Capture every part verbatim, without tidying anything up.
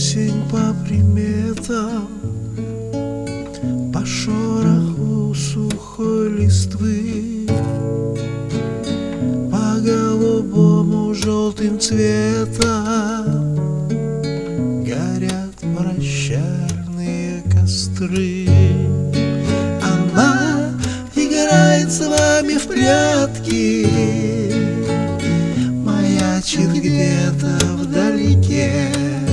осень по приметам, по шороху сухой листвы, по голубому желтым цветам горят прощальные костры. Она играет с вами в прятки, маячит где-то вдалеке,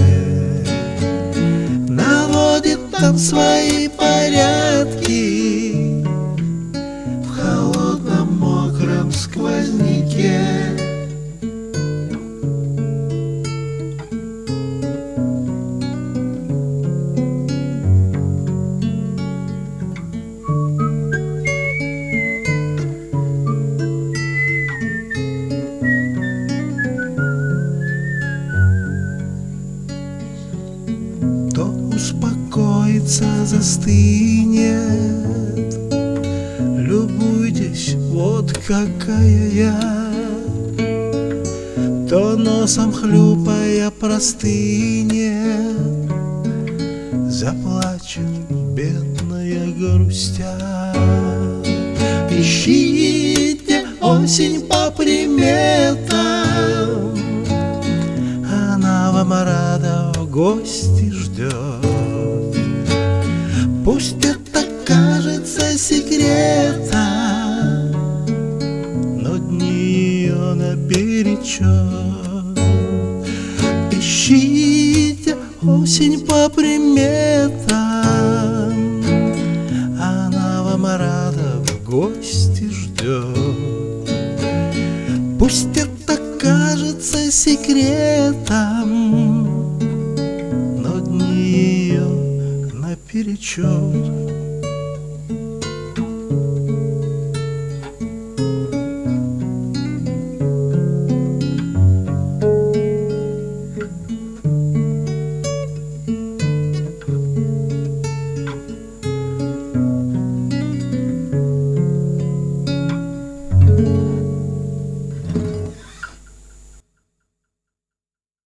наводит там свои порядки в холодном мокром сквозняке. Успокоится, застынет. Любуйтесь, вот какая я. То носом хлюпая простынет, заплачет бедная грустя. Ищите осень по приметам, она вам рада в гости ждет. Пусть это кажется секретом, но дни ее наперечет. Ищите осень по приметам, она вам рада в гости ждет. Пусть это кажется секретом, но дни ее наперечет.